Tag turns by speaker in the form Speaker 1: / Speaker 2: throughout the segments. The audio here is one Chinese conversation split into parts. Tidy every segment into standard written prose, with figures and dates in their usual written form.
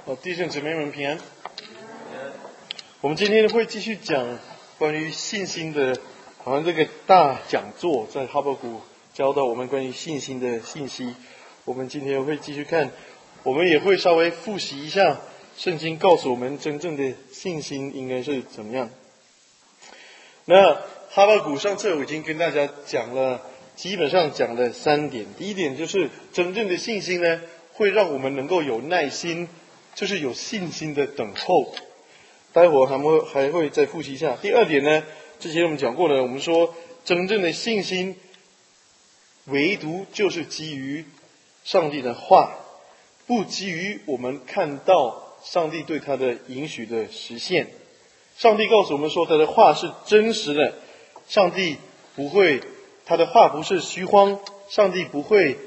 Speaker 1: 弟兄姊妹们平安。我们今天会继续讲关于信心的，好像这个大讲座在哈巴谷教导我们关于信心的信息。我们今天会继续看，我们也会稍微复习一下圣经告诉我们真正的信心应该是怎么样。那哈巴谷上次我已经跟大家讲了，基本上讲了3点。第一点就是真正的信心呢，会让我们能够有耐心，就是有信心的等候。待会儿还会再复习一下。第二点呢，之前我们讲过了，我们说真正的信心唯独就是基于上帝的话，不基于我们看到上帝对他的允许的实现。上帝告诉我们说他的话是真实的，上帝不会，他的话不是虚荒，上帝不会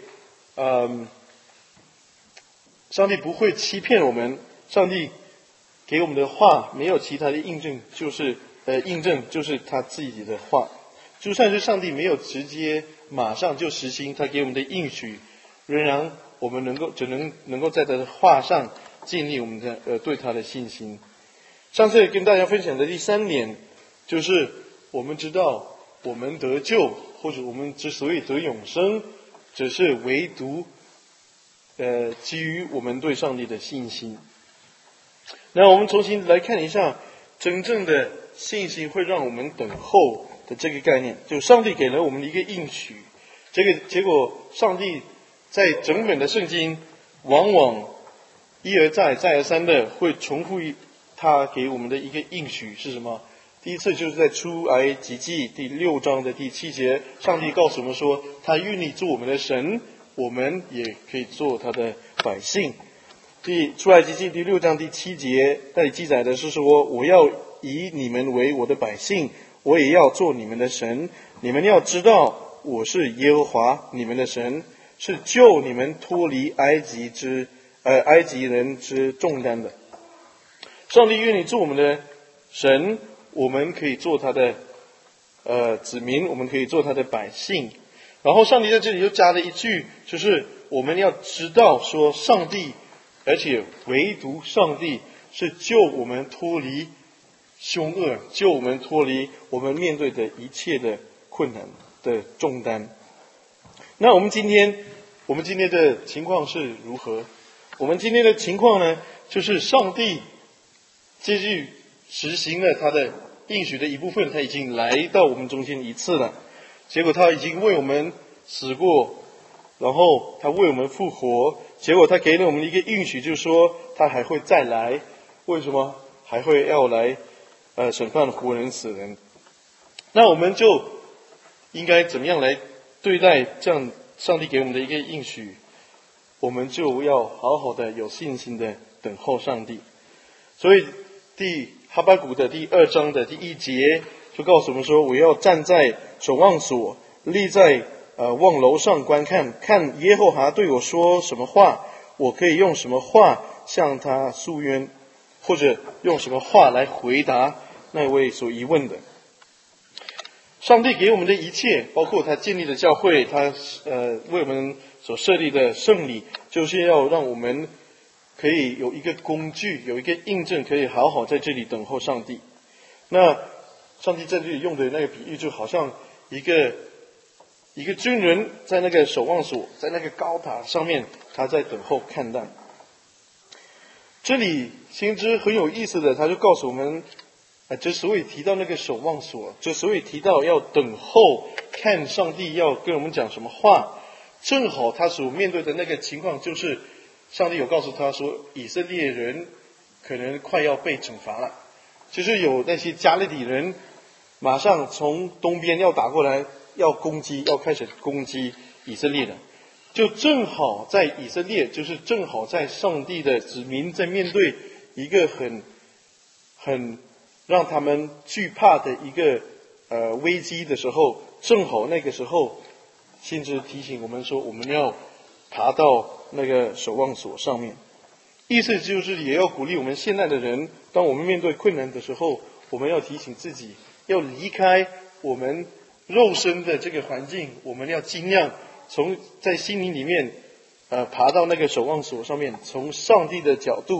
Speaker 1: 欺骗我们，上帝给我们的话没有其他的印证，就是他自己的话。就算是上帝没有直接马上就实行他给我们的应许，仍然我们能够在他的话上建立我们的对他的信心。上次跟大家分享的第3点，就是我们知道我们得救，或者我们之所以得永生，只是唯独基于我们对上帝的信心。那我们重新来看一下真正的信心会让我们等候的这个概念。就上帝给了我们一个应许，这个结果上帝在整本的圣经往往一而再再而三的会重复他给我们的一个应许是什么？第一次就是在出埃及记第6章的第7节，上帝告诉我们说他愿意做我们的神，我们也可以做他的百姓。出埃及记第6章第7节那里记载的是说，我要以你们为我的百姓，我也要做你们的神，你们要知道我是耶和华你们的神，是救你们脱离埃及人之重担的。上帝愿意做我们的神，我们可以做他的子民，我们可以做他的百姓。然后上帝在这里又加了一句，就是我们要知道说上帝，而且唯独上帝是救我们脱离凶恶，救我们脱离我们面对的一切的困难的重担。那我们今天的情况是如何？我们今天的情况呢，就是上帝继续实行了他的应许的一部分，他已经来到我们中间一次了，结果他已经为我们死过，然后他为我们复活，结果他给了我们一个应许，就是说他还会再来。为什么还会要来审判活人死人？那我们就应该怎么样来对待这样上帝给我们的一个应许？我们就要好好的有信心的等候上帝。所以哈巴谷的第2章的第1节就告诉我们说，我要站在守望所，立在望楼上观看，看耶和华对我说什么话，我可以用什么话向他诉冤，或者用什么话来回答那位所疑问的。上帝给我们的一切，包括他建立的教会，他为我们所设立的圣礼，就是要让我们可以有一个工具，有一个印证，可以好好在这里等候上帝。那上帝在这里用的那个比喻，就好像一个军人在那个守望所，在那个高塔上面，他在等候看待。这里先知很有意思的，他就告诉我们，之所以提到那个守望所，之所以提到要等候看上帝要跟我们讲什么话，正好他所面对的那个情况就是上帝有告诉他说，以色列人可能快要被惩罚了，就是有那些加勒底人马上从东边要打过来，要开始攻击以色列的。就正好在以色列，就是正好在上帝的子民在面对一个很让他们惧怕的一个危机的时候，正好那个时候先知提醒我们说，我们要爬到那个守望所上面。意思就是也要鼓励我们现在的人，当我们面对困难的时候，我们要提醒自己，要离开我们肉身的这个环境，我们要尽量在心灵里面爬到那个守望所上面，从上帝的角度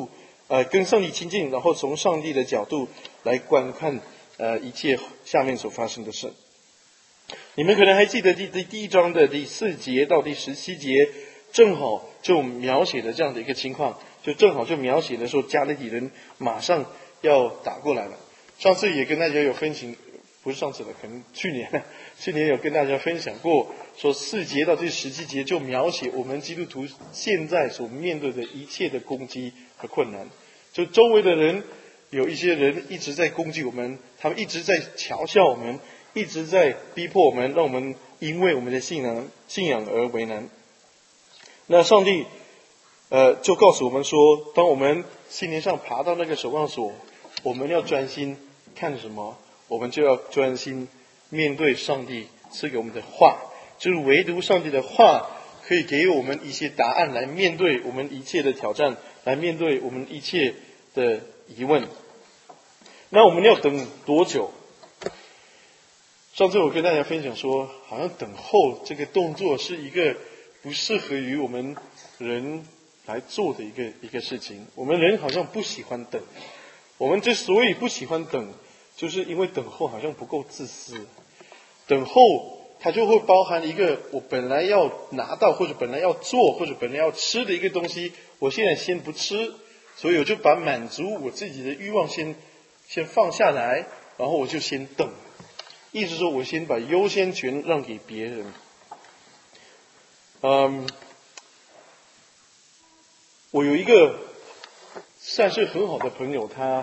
Speaker 1: 跟上帝亲近，然后从上帝的角度来观看一切下面所发生的事。你们可能还记得第一章的第4节到第17节，正好就描写了这样的一个情况，就正好就描写的说加勒底人马上要打过来了。上次也跟大家有分享，不是上次了，可能去年有跟大家分享过，说4节到第17节就描写我们基督徒现在所面对的一切的攻击和困难。就周围的人有一些人一直在攻击我们，他们一直在嘲笑我们，一直在逼迫我们，让我们因为我们的信仰而为难。那上帝就告诉我们说，当我们心灵上爬到那个守望所，我们要专心看什么？我们就要专心面对上帝赐给我们的话，就是唯独上帝的话可以给我们一些答案，来面对我们一切的挑战，来面对我们一切的疑问。那我们要等多久？上次我跟大家分享说，好像等候这个动作是一个不适合于我们人来做的一个事情。我们人好像不喜欢等，我们之所以不喜欢等，就是因为等候好像不够自私。等候它就会包含一个我本来要拿到，或者本来要做，或者本来要吃的一个东西，我现在先不吃，所以我就把满足我自己的欲望先放下来，然后我就先等。意思说我先把优先权让给别人。我有一个算是很好的朋友，他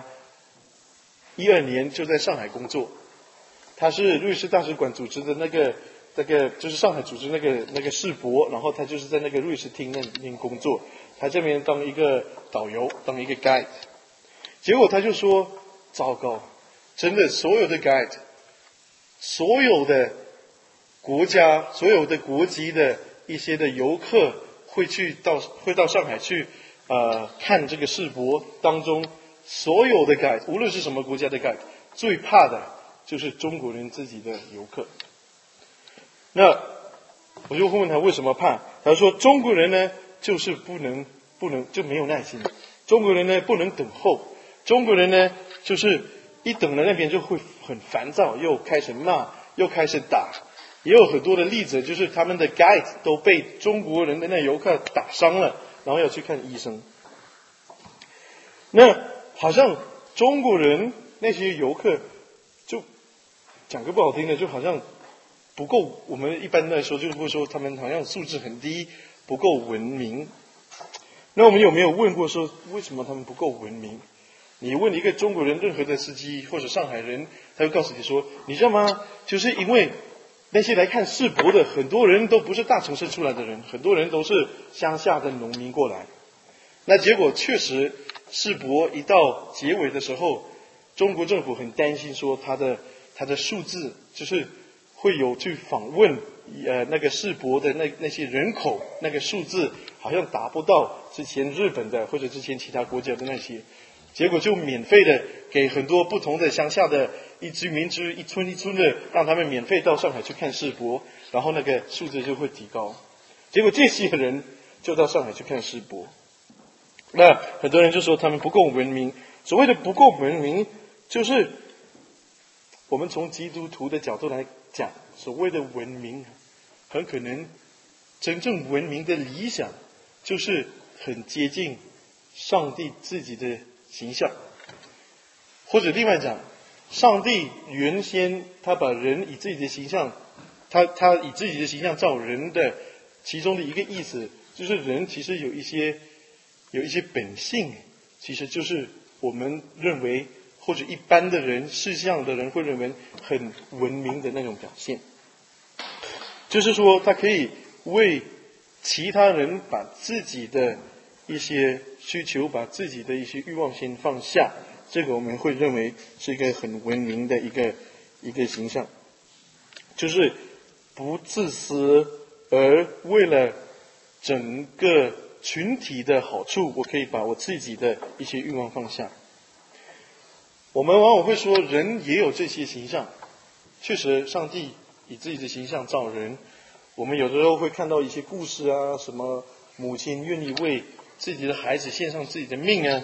Speaker 1: 12年就在上海工作，他是瑞士大使馆组织的那个就是上海组织那个世博，然后他就是在那个瑞士厅那里面工作，他这边当一个导游，当一个 guide。 结果他就说，糟糕，真的所有的 guide， 所有的国家，所有的国籍的一些的游客会到上海去看这个世博当中，所有的 guide， 无论是什么国家的 guide， 最怕的就是中国人自己的游客。那我就问他为什么怕，他说中国人呢就是不能就没有耐心，中国人呢不能等候，中国人呢就是一等了那边就会很烦躁，又开始骂，又开始打。也有很多的例子，就是他们的 guide 都被中国人的那游客打伤了，然后要去看医生。那好像中国人那些游客，就讲个不好听的，就好像不够，我们一般来说就会说他们好像素质很低，不够文明。那我们有没有问过说为什么他们不够文明？你问一个中国人，任何的司机或者上海人，他会告诉你说，你知道吗？就是因为那些来看世博的很多人都不是大城市出来的人，很多人都是乡下的农民过来。那结果确实世博一到结尾的时候，中国政府很担心说他的数字，就是会有去访问那个世博的那些人口，那个数字好像达不到之前日本的或者之前其他国家的那些，结果就免费的给很多不同的乡下的一居民区一村一村的让他们免费到上海去看世博，然后那个数字就会提高。结果这些人就到上海去看世博。那很多人就说他们不够文明。所谓的不够文明，就是我们从基督徒的角度来讲，所谓的文明，很可能真正文明的理想就是很接近上帝自己的形象。或者另外讲，上帝原先他把人以自己的形象，他以自己的形象造人的其中的一个意思，就是人其实有一些本性，其实就是我们认为或者一般的人世上的人会认为很文明的那种表现，就是说他可以为其他人把自己的一些需求，把自己的一些欲望先放下，这个我们会认为是一个很文明的一个形象，就是不自私，而为了整个群体的好处，我可以把我自己的一些欲望放下。我们往往会说人也有这些形象，确实上帝以自己的形象造人，我们有的时候会看到一些故事啊，什么母亲愿意为自己的孩子献上自己的命啊，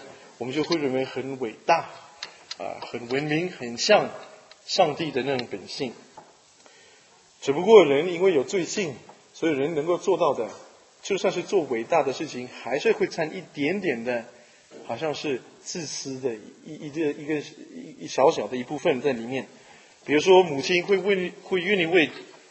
Speaker 1: 我们就会认为很伟大，很文明，很像上帝的那种本性。只不过人因为有罪性，所以人能够做到的，就算是做伟大的事情，还是会掺一点点的，好像是自私的一小小的一部分在里面。比如说，母亲会愿意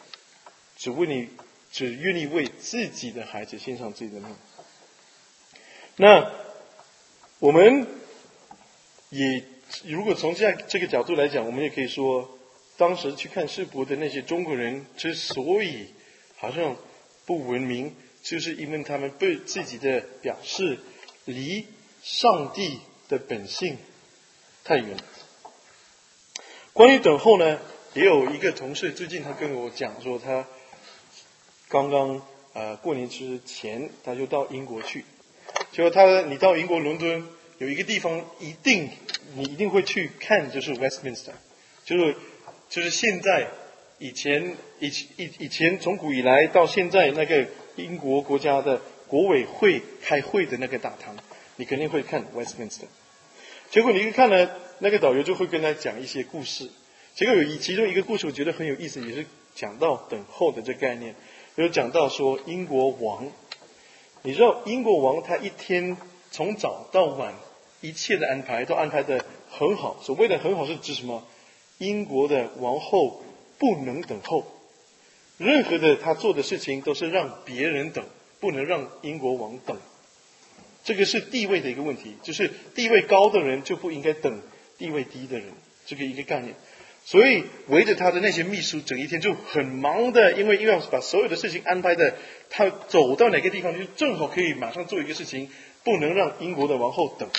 Speaker 1: 只愿意为自己的孩子献上自己的命。那我们也如果从这个角度来讲，我们也可以说，当时去看世博的那些中国人之所以好像不文明，就是因为他们对自己的表示离上帝的本性太远。关于等候呢，也有一个同事最近他跟我讲说，他刚刚过年之前他就到英国去，结果你到英国伦敦有一个地方你一定会去看，就是 Westminster， 就是现在以前从古以来到现在那个英国国家的国委会开会的那个大堂，你肯定会看 Westminster。结果你一看呢，那个导游就会跟他讲一些故事。结果其中一个故事我觉得很有意思，也是讲到等候的这个概念，就是讲到说英国王，你知道英国王他一天从早到晚一切的安排都安排得很好。所谓的很好是指什么？英国的王后不能等候，任何的他做的事情都是让别人等，不能让英国王等。这个是地位的一个问题，就是地位高的人就不应该等地位低的人，这个一个概念。所以围着他的那些秘书整一天就很忙的，因为要把所有的事情安排的，他走到哪个地方就正好可以马上做一个事情，不能让英国的王后等。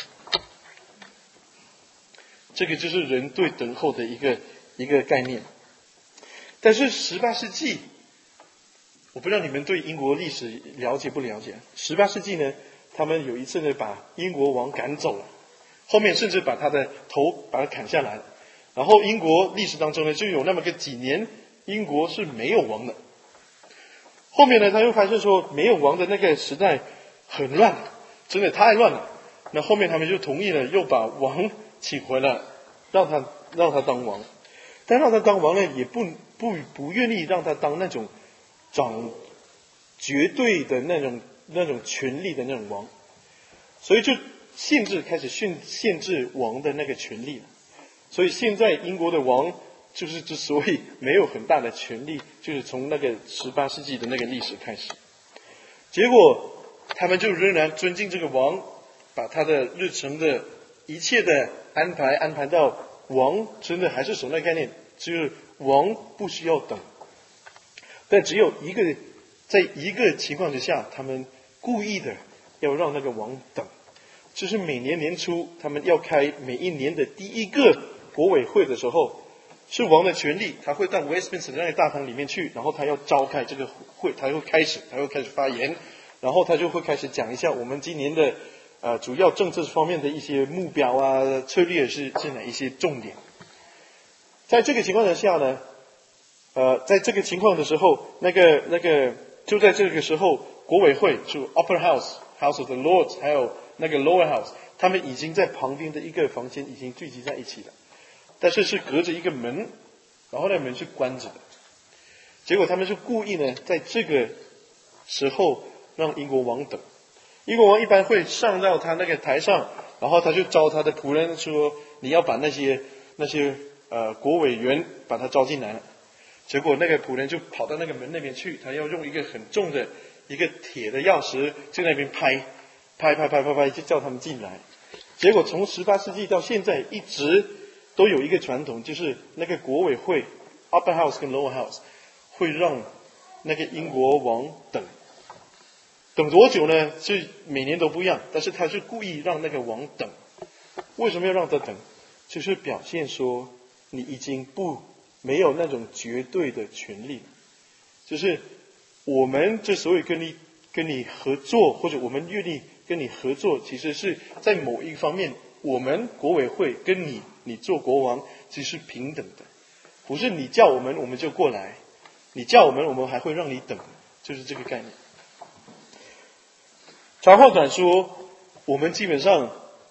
Speaker 1: 这个就是人对等候的一个概念。但是18世纪，我不知道你们对英国历史了解不了解。18世纪呢，他们有一次呢把英国王赶走了，后面甚至把他的头把他砍下来了。然后英国历史当中呢，就有那么个几年，英国是没有王的。后面呢，他又发现说，没有王的那个时代很乱，真的太乱了。那后面他们就同意了，又把王请回来，让他当王。但让他当王呢，也不愿意让他当那种掌绝对的那种权力的那种王，所以就开始限制王的那个权力了。所以现在英国的王就是之所以没有很大的权力，就是从那个18世纪的那个历史开始。结果他们就仍然尊敬这个王，把他的日程的一切的安排到王真的还是守那个概念，就是王不需要等。但只有在一个情况之下，他们故意的要让那个王等，就是每年年初他们要开每一年的第一个国委会的时候，是王的权利，他会到 Westminster 那个大堂里面去，然后他要召开这个会，他会开始发言，然后他就会开始讲一下我们今年的主要政策方面的一些目标啊、策略是哪一些重点。在这个情况之下呢，在这个情况的时候，那个就在这个时候，国委会就 Upper House、House of the Lords， 还有那个 Lower House， 他们已经在旁边的一个房间已经聚集在一起了，但是是隔着一个门，然后那门是关着的。结果他们是故意呢，在这个时候让英国王等。英国王一般会上到他那个台上，然后他就招他的仆人说：“你要把那些国委员把他招进来了。”结果那个仆人就跑到那个门那边去，他要用一个很重的一个铁的钥匙在那边拍，就叫他们进来。结果从18世纪到现在一直都有一个传统，就是那个国委会 Upper House 跟 Lower House 会让那个英国王等多久呢？是每年都不一样，但是他是故意让那个王等。为什么要让他等？就是表现说你已经没有那种绝对的权利，就是我们之所以跟你合作，或者我们愿意跟你合作，其实是在某一方面，我们国委会跟你做国王其实是平等的，不是你叫我们我们就过来，你叫我们我们还会让你等，就是这个概念。长话短说，我们基本上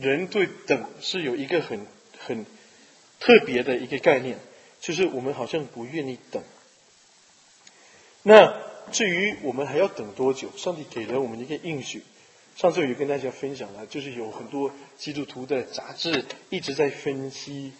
Speaker 1: 人对等是有一个很特别的一个概念，就是我们好像不愿意等。那至于我们还要等多久，上帝给了我们一个应许。上次有跟大家分享了，就是有很多基督徒的杂志一直在分析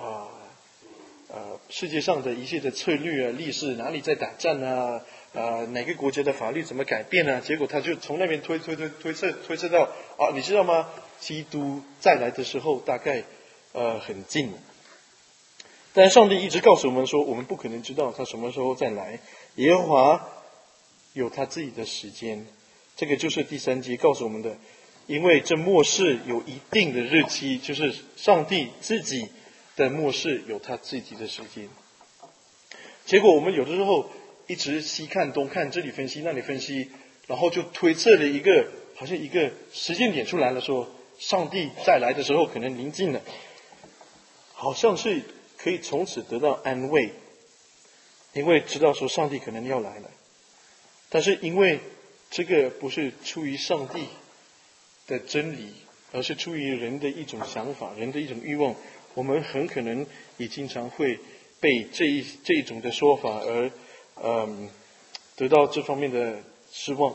Speaker 1: 世界上的一切的策略啊、历史哪里在打仗啊，哪个国家的法律怎么改变啊？结果他就从那边推测到你知道吗？基督再来的时候大概很近。但上帝一直告诉我们说，我们不可能知道他什么时候再来。耶和华有他自己的时间，这个就是第3节告诉我们的。因为这末世有一定的日期，就是上帝自己的末世有他自己的时间。结果我们有的时候一直西看东看，这里分析那里分析，然后就推测了好像一个时间点出来了，说上帝再来的时候可能临近了，好像是可以从此得到安慰，因为知道说上帝可能要来了。但是因为这个不是出于上帝的真理，而是出于人的一种想法，人的一种欲望，我们很可能也经常会被这一种的说法而得到这方面的失望。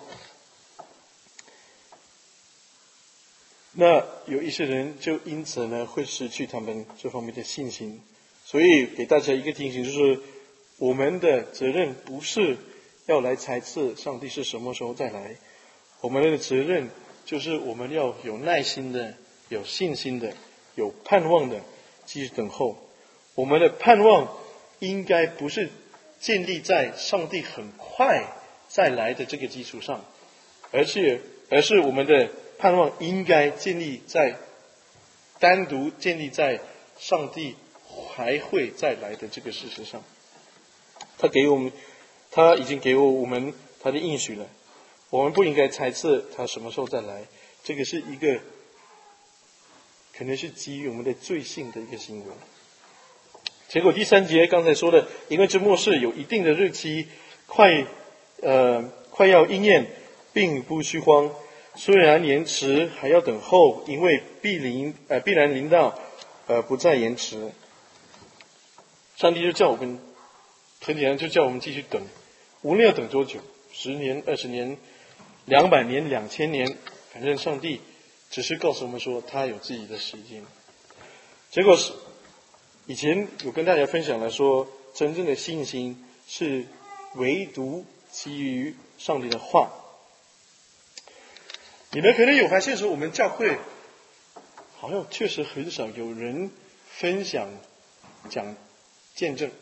Speaker 1: 那有一些人就因此呢会失去他们这方面的信心。所以给大家一个提醒，就是我们的责任不是要来猜测上帝是什么时候再来，我们的责任就是我们要有耐心的、有信心的、有盼望的继续等候。我们的盼望应该不是建立在上帝很快再来的这个基础上，而是我们的盼望应该单独建立在上帝还会再来的这个事实上。他已经给我们他的应许了，我们不应该猜测他什么时候再来，这个是一个可能是基于我们的罪性的一个行为。结果第3节刚才说的，因为这末世有一定的日期，快要应验，并不虚荒。虽然延迟，还要等候，因为必然临到，不再延迟。上帝就叫我们，很简单，就叫我们继续等，无论要等多久，10年、20年、200年、2000年，反正上帝只是告诉我们说，他有自己的时间。结果是以前有跟大家分享了说，真正的信心是唯独基于上帝的话。你们可能有发现说，我们教会好像确实很少有人分享讲见证。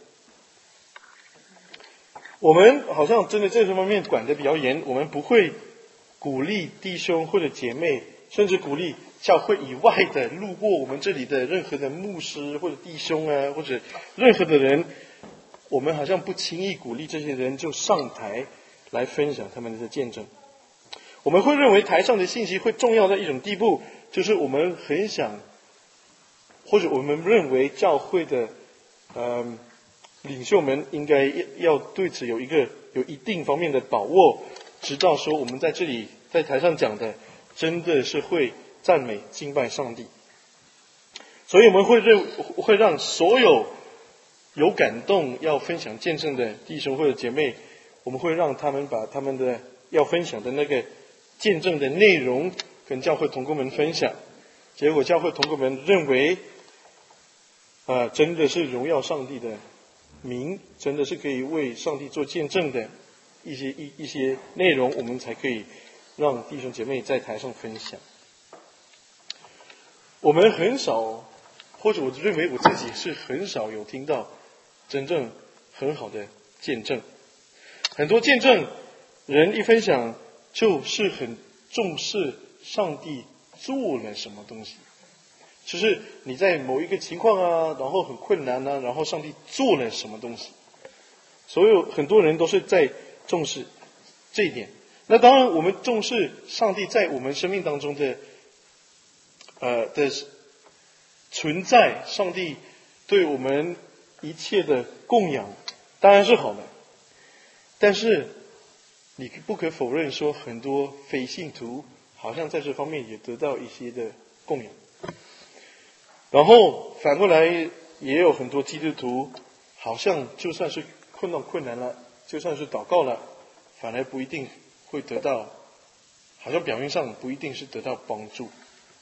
Speaker 1: 我们好像真的在这方面管得比较严，我们不会鼓励弟兄或者姐妹，甚至鼓励教会以外的路过我们这里的任何的牧师或者弟兄啊，或者任何的人，我们好像不轻易鼓励这些人就上台来分享他们的见证。我们会认为台上的信息会重要到一种地步，就是我们很想，或者我们认为教会的领袖们应该要对此有一定方面的把握，直到说我们在这里在台上讲的真的是会赞美敬拜上帝。所以我们会让所有有感动要分享见证的弟兄或者姐妹，我们会让他们把他们的要分享的那个见证的内容跟教会同工们分享。结果教会同工们认为真的是荣耀上帝的名，真的是可以为上帝做见证的一些内容，我们才可以让弟兄姐妹在台上分享。我们很少，或者我认为我自己是很少有听到真正很好的见证。很多见证人一分享就是很重视上帝做了什么东西，就是你在某一个情况啊，然后很困难啊，然后上帝做了什么东西。很多人都是在重视这一点。那当然我们重视上帝在我们生命当中的存在，上帝对我们一切的供养当然是好的，但是你不可否认说，很多非信徒好像在这方面也得到一些的供养。 然后反过来也有很多基督徒，好像就算是碰到困难了，就算是祷告了，反而不一定会得到，好像表面上不一定是得到帮助。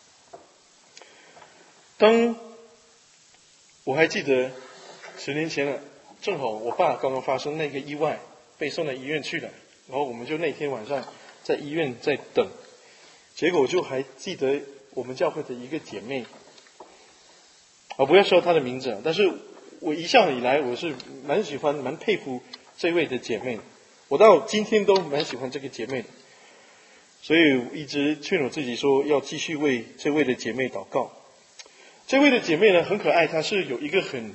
Speaker 1: 当我还记得10年前了，正好我爸刚刚发生那个意外，被送到医院去了，然后我们就那天晚上在医院在等，结果我就还记得我们教会的一个姐妹，我不要说她的名字，但是我一向以来我是蛮喜欢蛮佩服这位的姐妹，我到今天都蛮喜欢这个姐妹的，所以一直劝我自己说要继续为这位的姐妹祷告。这位的姐妹呢很可爱，她是有一个很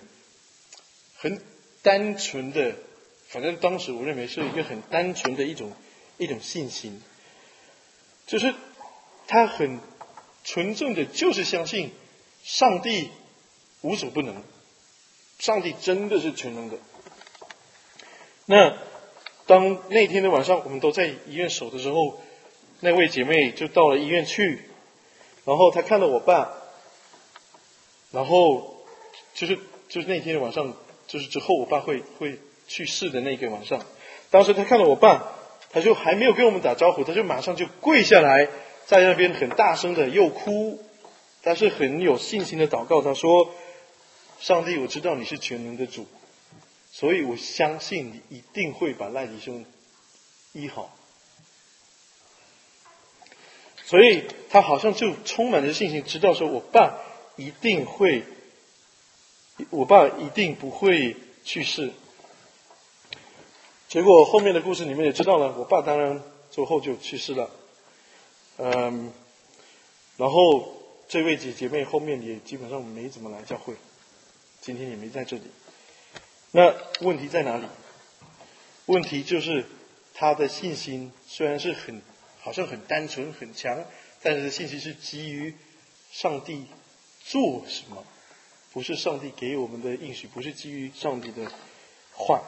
Speaker 1: 单纯的，反正当时我认为是一个很单纯的一种信心，就是她很纯正的，就是相信上帝无所不能，上帝真的是全能的。那当那天的晚上我们都在医院守的时候，那位姐妹就到了医院去，然后她看到我爸，然后就是那天的晚上，就是之后我爸会去世的那个晚上，当时她看到我爸，她就还没有跟我们打招呼，她就马上就跪下来，在那边很大声的又哭，但是很有信心的祷告，她说：上帝，我知道你是全能的主，所以我相信你一定会把赖迪兄医好。所以他好像就充满着信心，知道说我爸一定不会去世。结果后面的故事你们也知道了，我爸当然最后就去世了。然后这位姐妹后面也基本上没怎么来教会，今天也没在这里。那问题在哪里？问题就是他的信心虽然是好像很单纯很强，但是信心是基于上帝做什么，不是上帝给我们的应许，不是基于上帝的话。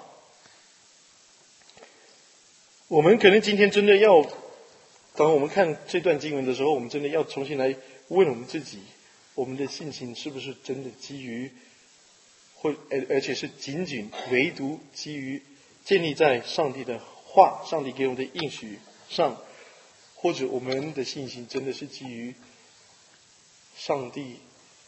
Speaker 1: 我们可能今天真的要，当我们看这段经文的时候，我们真的要重新来问我们自己，我们的信心是不是真的基于，而且是仅仅唯独基于建立在上帝的话，上帝给我们的应许上，或者我们的信心真的是基于上帝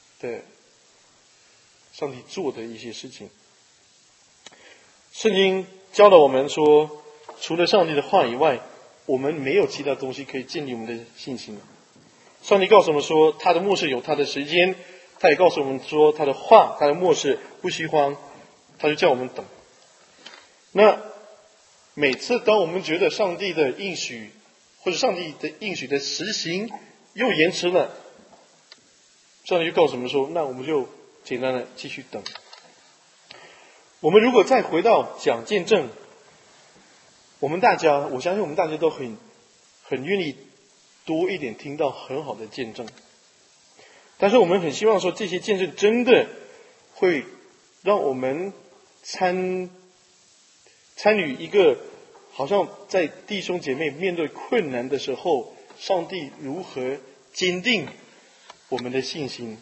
Speaker 1: 做的一些事情。圣经教导我们说，除了上帝的话以外，我们没有其他东西可以建立我们的信心。上帝告诉我们说，他的默示有他的时间，他也告诉我们说，他的话，他的默示不虚荒，他就叫我们等。那每次当我们觉得上帝的应许或者上帝的应许的实行又延迟了，上帝就告诉我们说，那我们就简单的继续等。我们如果再回到讲见证，我相信我们大家都很愿意多一点听到很好的见证，但是我们很希望说这些见证真的会让我们参与一个好像在弟兄姐妹面对困难的时候，上帝如何坚定我们的信心。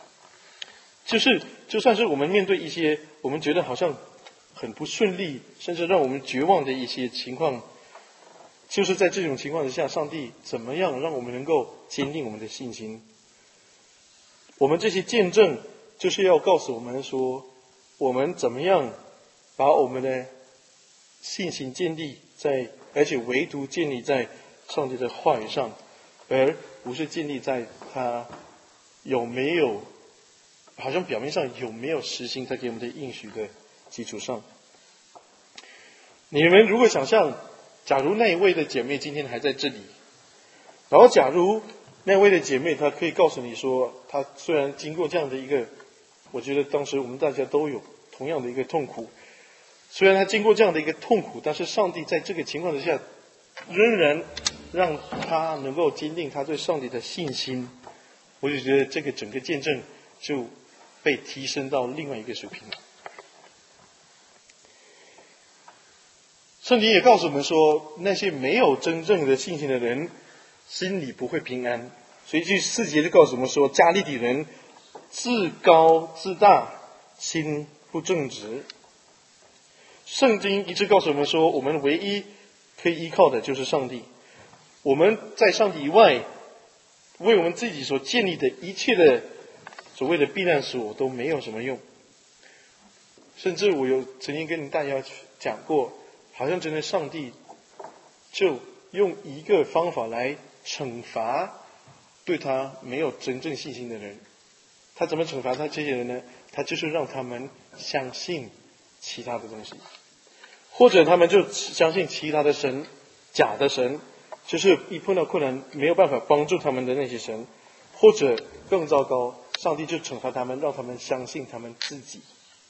Speaker 1: 就算是我们面对一些我们觉得好像很不顺利，甚至让我们绝望的一些情况，就是在这种情况之下，上帝怎么样让我们能够坚定我们的信心。我们这些见证就是要告诉我们说，我们怎么样把我们的信心建立在，而且唯独建立在上帝的话语上，而不是建立在他有没有，好像表面上有没有实行他给我们的应许的基础上。你们如果想象，假如那一位的姐妹今天还在这里，然后假如那位的姐妹她可以告诉你说，她虽然经过这样的一个，我觉得当时我们大家都有同样的一个痛苦，虽然她经过这样的一个痛苦，但是上帝在这个情况之下仍然让她能够坚定她对上帝的信心，我就觉得这个整个见证就被提升到另外一个水平了。圣经也告诉我们说，那些没有真正的信心的人心里不会平安，所以4节就告诉我们说，加利底人自高自大，心不正直。圣经一直告诉我们说，我们唯一可以依靠的就是上帝。我们在上帝以外，为我们自己所建立的一切的所谓的避难所都没有什么用。甚至我曾经跟大家讲过，好像真的上帝就用一个方法来惩罚对他没有真正信心的人。他怎么惩罚他这些人呢？他就是让他们相信其他的东西，或者他们就相信其他的神，假的神，就是一碰到困难没有办法帮助他们的那些神，或者更糟糕，上帝就惩罚他们，让他们相信他们自己。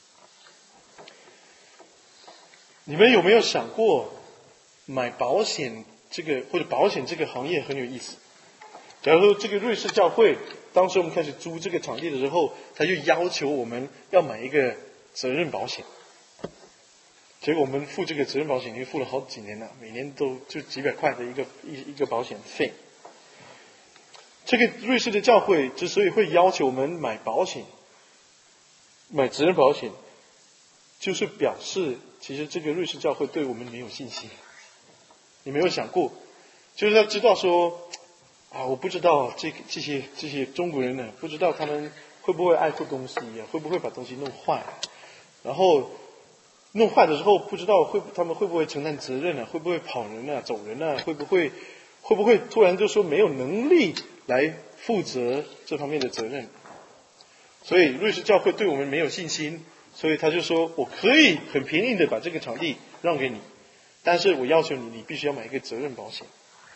Speaker 1: 你们有没有想过，买保险这个或者保险这个行业很有意思？假如说这个瑞士教会，当时我们开始租这个场地的时候，他就要求我们要买一个责任保险。结果我们付这个责任保险已经付了好几年了，每年都就几百块的一个保险费。这个瑞士的教会之所以会要求我们买保险，买责任保险，就是表示其实这个瑞士教会对我们没有信心。你没有想过，就是要知道说我不知道这些中国人呢，不知道他们会不会爱护东西啊，会不会把东西弄坏，然后弄坏的时候不知道他们会不会承担责任啊，会不会跑人啊，走人啊，会不会突然就说没有能力来负责这方面的责任。所以瑞士教会对我们没有信心，所以他就说我可以很便宜的把这个场地让给你，但是我要求你必须要买一个责任保险。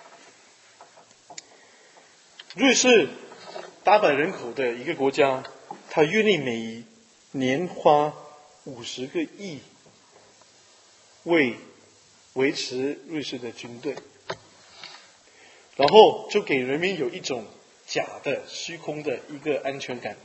Speaker 1: 瑞士800人口的一个国家，他愿意每年花50个亿为维持瑞士的军队，然后就给人民有一种假的虚空的一个安全感。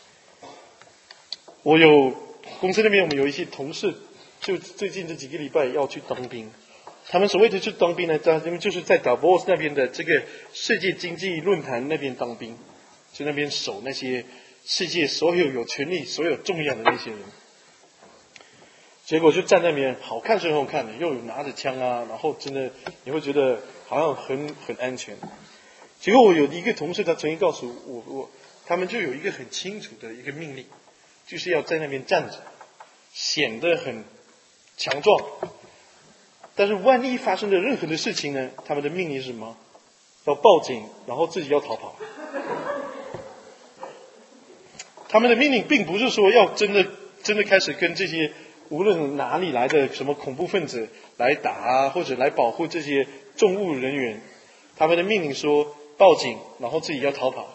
Speaker 1: 公司那边我们有一些同事，就最近这几个礼拜要去当兵。他们所谓的去当兵呢，他们就是在 Davos 那边的这个世界经济论坛那边当兵，去那边守那些世界所有有权力、所有重要的那些人。结果就站在那边，好看是很好看的，又有拿着枪啊，然后真的你会觉得好像很安全。结果我有一个同事，他曾经告诉我，他们就有一个很清楚的一个命令，就是要在那边站着，显得很强壮。但是万一发生了任何的事情呢？他们的命令是什么？要报警，然后自己要逃跑。他们的命令并不是说要真的开始跟这些无论哪里来的什么恐怖分子来打啊，或者来保护这些重务人员。他们的命令说报警，然后自己要逃跑。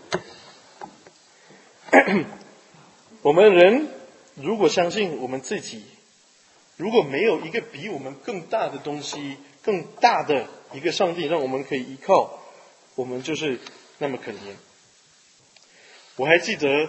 Speaker 1: 我们人如果相信我们自己，如果没有一个比我们更大的东西，更大的一个上帝让我们可以依靠，我们就是那么可怜。我还记得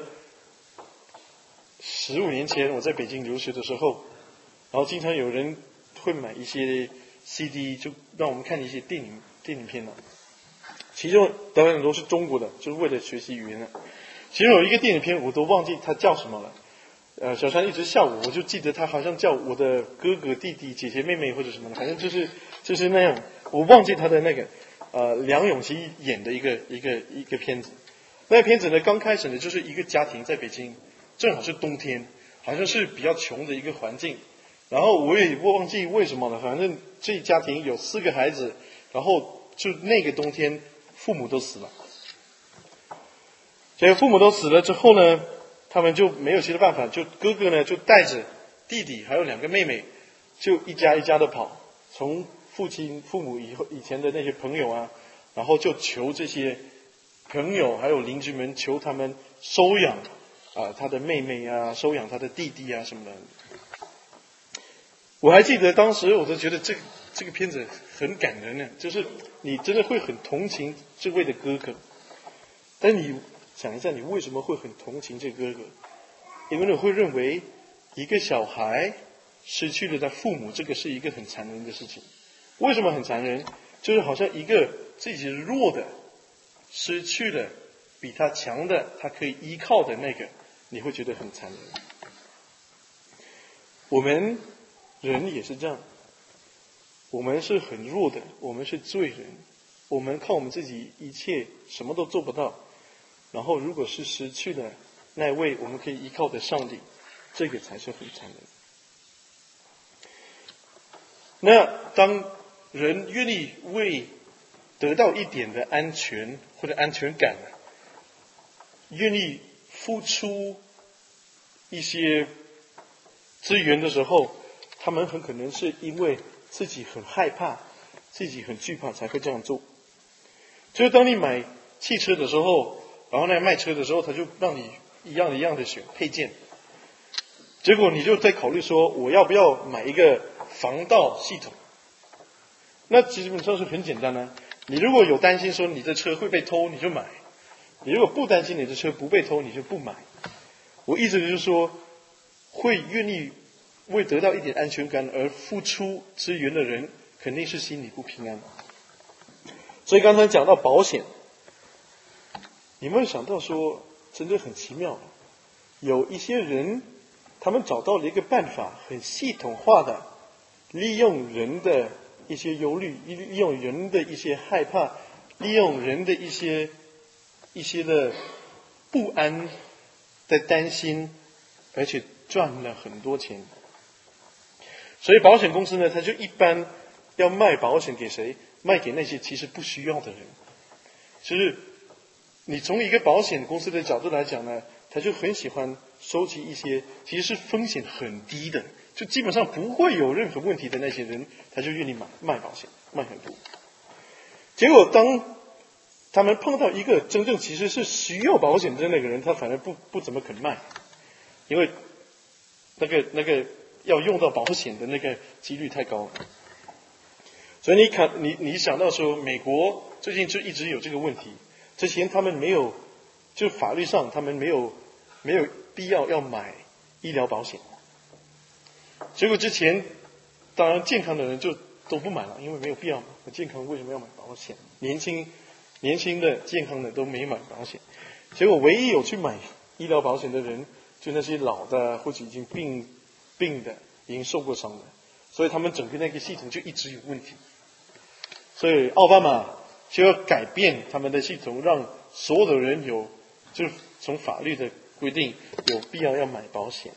Speaker 1: 15年前我在北京留学的时候，然后经常有人会买一些 CD， 就让我们看一些电影片其中当然都是中国的，就是为了学习语言的。其中有一个电影片我都忘记它叫什么了。小山一直笑我就记得他好像叫我的哥哥、弟弟、姐姐、妹妹或者什么的，反正就是那样。我忘记他的那个梁咏琪演的一个片子。那个片子呢，刚开始呢就是一个家庭在北京，正好是冬天，好像是比较穷的一个环境。然后我也忘记为什么了，反正这家庭有4个孩子，然后就那个冬天父母都死了。结果父母都死了之后呢，他们就没有其他办法，就哥哥呢就带着弟弟还有2个妹妹，就一家一家的跑，从父母以前的那些朋友啊，然后就求这些朋友还有邻居们，求他们收养他的妹妹啊，收养他的弟弟啊什么的。我还记得当时我都觉得这个片子很感人呢，就是你真的会很同情这位的哥哥，但你想一下，你为什么会很同情这哥哥？因为你会认为一个小孩失去了他父母，这个是一个很残忍的事情。为什么很残忍？就是好像一个自己弱的失去了比他强的，他可以依靠的那个，你会觉得很残忍。我们人也是这样，我们是很弱的，我们是罪人，我们靠我们自己一切什么都做不到。然后如果是失去了那位我们可以依靠的上帝，这个才是很残忍。那当人愿意为得到一点的安全或者安全感，愿意付出一些资源的时候，他们很可能是因为自己很害怕，自己很惧怕才会这样做。就是当你买汽车的时候，然后呢卖车的时候，他就让你一样的选配件，结果你就在考虑说，我要不要买一个防盗系统？那基本上是很简单的。你如果有担心说你的车会被偷，你就买；你如果不担心你的车不被偷，你就不买。我意思就是说，会愿意为得到一点安全感而付出资源的人，肯定是心里不平安。所以刚才讲到保险，你们想到说，真的很奇妙，有一些人，他们找到了一个办法，很系统化的利用人的一些忧虑，利用人的一些害怕，利用人的一些的不安的担心，而且赚了很多钱。所以保险公司呢，他就一般要卖保险给谁？卖给那些其实不需要的人。就是你从一个保险公司的角度来讲呢，他就很喜欢收集一些其实是风险很低的，就基本上不会有任何问题的那些人，他就愿意卖保险，卖很多。结果当他们碰到一个真正其实是需要保险的那个人，他反而不怎么肯卖，因为那个要用到保险的那个几率太高了。所以你想到说，美国最近就一直有这个问题，之前他们没有，就法律上他们没有必要买医疗保险。结果之前当然健康的人就都不买了，因为没有必要嘛。健康为什么要买保险？年轻的健康的都没买保险。结果唯一有去买医疗保险的人，就那些老的或者已经病的，已经受过伤的，所以他们整个那个系统就一直有问题。所以奥巴马就要改变他们的系统，让所有的人就是从法律的规定有必要买保险。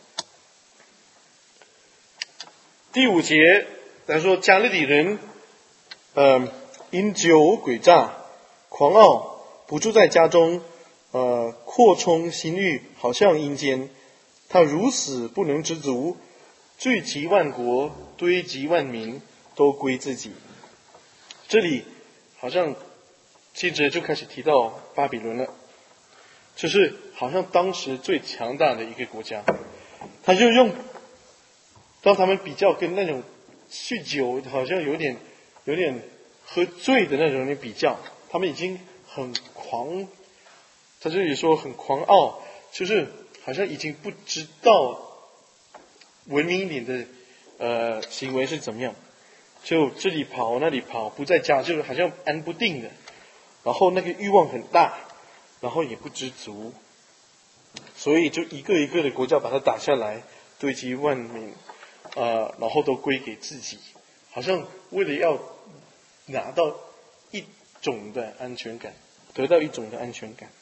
Speaker 1: 第5节他说，加勒底人因酒诡诈狂傲，不住在家中，扩充心欲，好像阴间。他如此不能知足，聚集万国，堆积万民，都归自己。这里好像接着就开始提到巴比伦了，就是好像当时最强大的一个国家，他就当他们比较跟那种酗酒好像有点喝醉的那种人比较，他们已经很狂，他这里说很狂傲，就是好像已经不知道文明一点的行为是怎么样，就这里跑那里跑，不在家，就是好像安不定的，然后那个欲望很大，然后也不知足，所以就一个一个的国家把它打下来，堆积万民，然后都归给自己，好像为了要拿到一种的安全感，得到一种的安全感。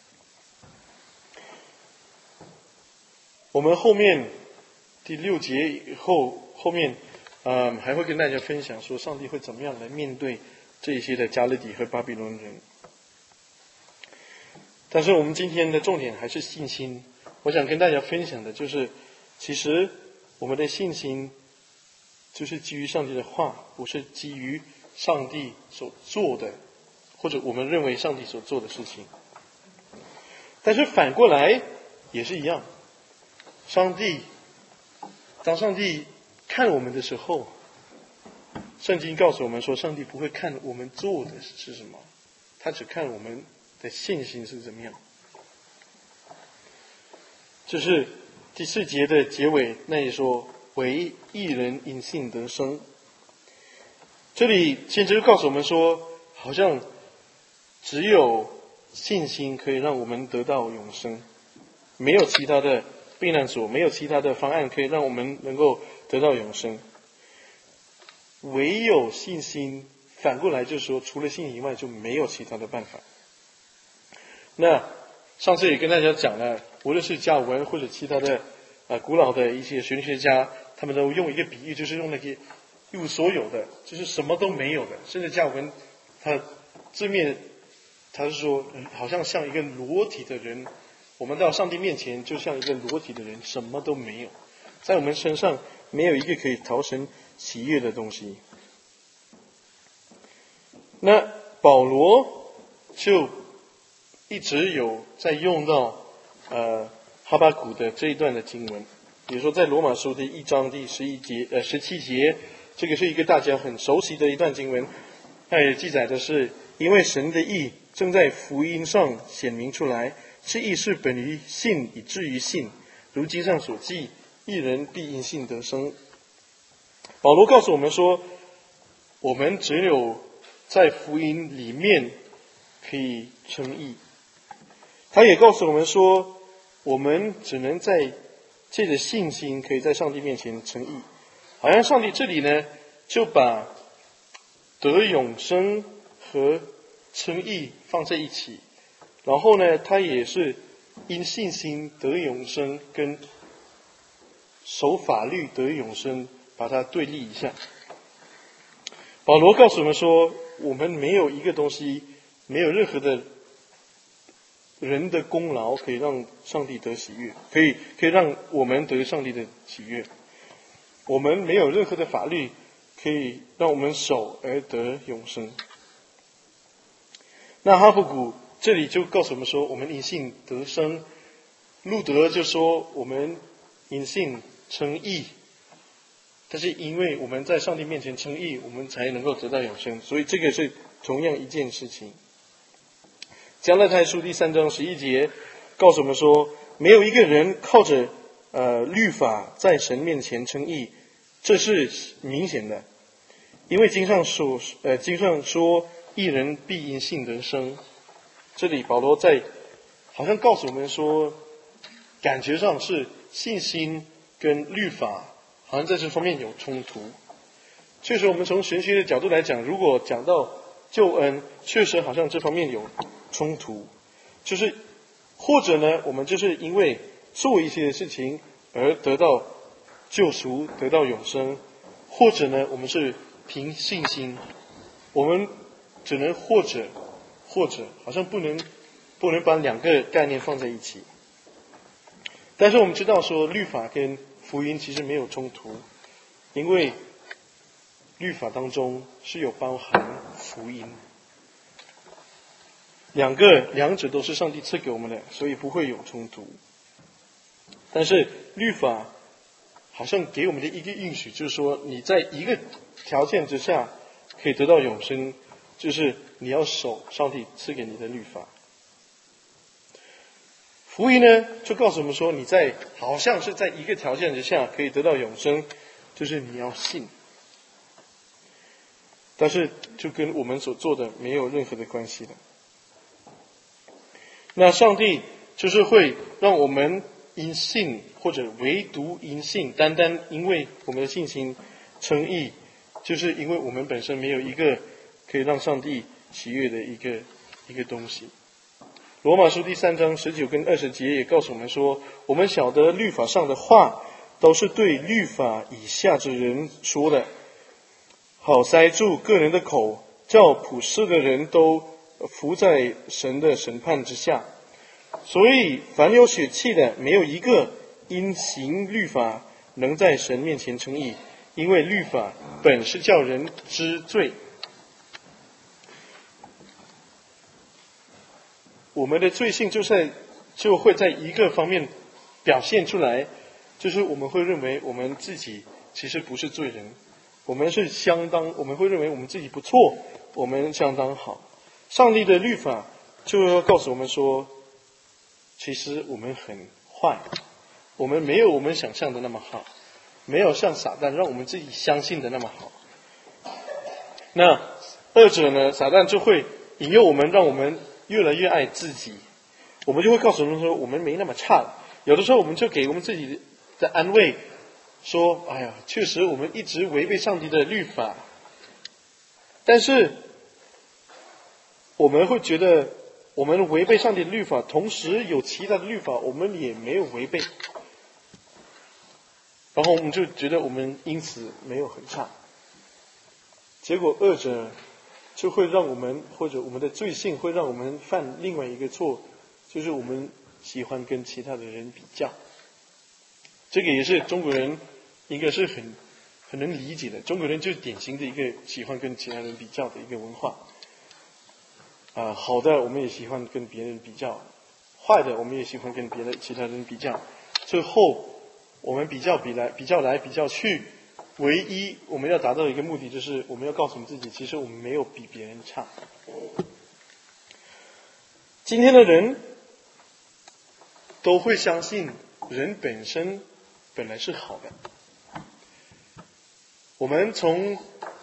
Speaker 1: 我们后面第6节以后面还会跟大家分享说，上帝会怎么样来面对这一些的加勒底和巴比伦人。但是我们今天的重点还是信心。我想跟大家分享的就是，其实我们的信心就是基于上帝的话，不是基于上帝所做的，或者我们认为上帝所做的事情。但是反过来也是一样，当上帝看我们的时候，圣经告诉我们说，上帝不会看我们做的是什么，他只看我们的信心是怎么样。这是第4节的结尾，那里说，唯义人因信得生。这里先知告诉我们说，好像只有信心可以让我们得到永生，没有其他的避难所，没有其他的方案可以让我们能够得到永生。唯有信心，反过来就是说，除了信心以外就没有其他的办法。那上次也跟大家讲了，无论是加尔文或者其他的古老的一些神学家，他们都用一个比喻，就是用那个一无所有的，就是什么都没有的。甚至加尔文他字面他是说，好像像一个裸体的人，我们到上帝面前就像一个裸体的人，什么都没有，在我们身上没有一个可以讨神喜悦的东西。那保罗就一直有在用到哈巴谷的这一段的经文，比如说在罗马书的1章第17节，这个是一个大家很熟悉的一段经文，它也记载的是，因为神的义正在福音上显明出来，这义是本于信以至于信，如经上所记，义人必因信得生。保罗告诉我们说，我们只有在福音里面可以称义。他也告诉我们说，我们只能在借着信心可以在上帝面前称义。好像上帝这里呢，就把得永生和称义放在一起，然后呢，他也是因信心得永生跟守法律得永生把它对立一下。保罗告诉我们说，我们没有一个东西，没有任何的人的功劳可以让上帝得喜悦，可以让我们得上帝的喜悦。我们没有任何的法律可以让我们守而得永生。那哈巴谷这里就告诉我们说，我们因信得生。路德就说，我们因信称义。但是因为我们在上帝面前称义，我们才能够得到永生，所以这个是同样一件事情。加拉太书第3章11节告诉我们说，没有一个人靠着律法在神面前称义，这是明显的，因为经上说义人必因信得生。这里保罗在好像告诉我们说，感觉上是信心跟律法好像在这方面有冲突。确实我们从神学的角度来讲，如果讲到救恩，确实好像这方面有冲突，就是或者呢，我们就是因为做一些事情而得到救赎，得到永生，或者呢，我们是凭信心，我们只能或者好像不能把两个概念放在一起。但是我们知道说，律法跟福音其实没有冲突，因为律法当中是有包含福音，两者都是上帝赐给我们的，所以不会有冲突。但是律法好像给我们的一个应许，就是说你在一个条件之下可以得到永生，就是你要守上帝赐给你的律法。福音呢，就告诉我们说，你好像是在一个条件之下可以得到永生，就是你要信。但是就跟我们所做的没有任何的关系的。那上帝就是会让我们因信，或者唯独因信，单单因为我们的信心称义，就是因为我们本身没有一个可以让上帝喜悦的一个东西。罗马书第3章19跟20节也告诉我们说，我们晓得律法上的话都是对律法以下之人说的，好塞住个人的口，叫普世的人都服在神的审判之下。所以凡有血气的，没有一个因行律法能在神面前称义，因为律法本是叫人知罪。我们的罪性就会在一个方面表现出来，就是我们会认为我们自己其实不是罪人，我们会认为我们自己不错，我们相当好。上帝的律法就要告诉我们说，其实我们很坏，我们没有我们想象的那么好，没有像撒旦让我们自己相信的那么好。那二者呢，撒旦就会引诱我们，让我们越来越爱自己，我们就会告诉人说我们没那么差。有的时候我们就给我们自己的安慰，说哎呀，确实我们一直违背上帝的律法，但是我们会觉得我们违背上帝的律法，同时有其他的律法我们也没有违背，然后我们就觉得我们因此没有很差。结果二者就会让我们，或者我们的罪性会让我们犯另外一个错，就是我们喜欢跟其他的人比较。这个也是中国人应该是很能理解的，中国人就是典型的一个喜欢跟其他人比较的一个文化。好的我们也喜欢跟别人比较，坏的我们也喜欢跟其他人比较，最后我们比较来比较去，唯一我们要达到的一个目的就是我们要告诉我们自己，其实我们没有比别人差。今天的人都会相信人本身本来是好的。我们从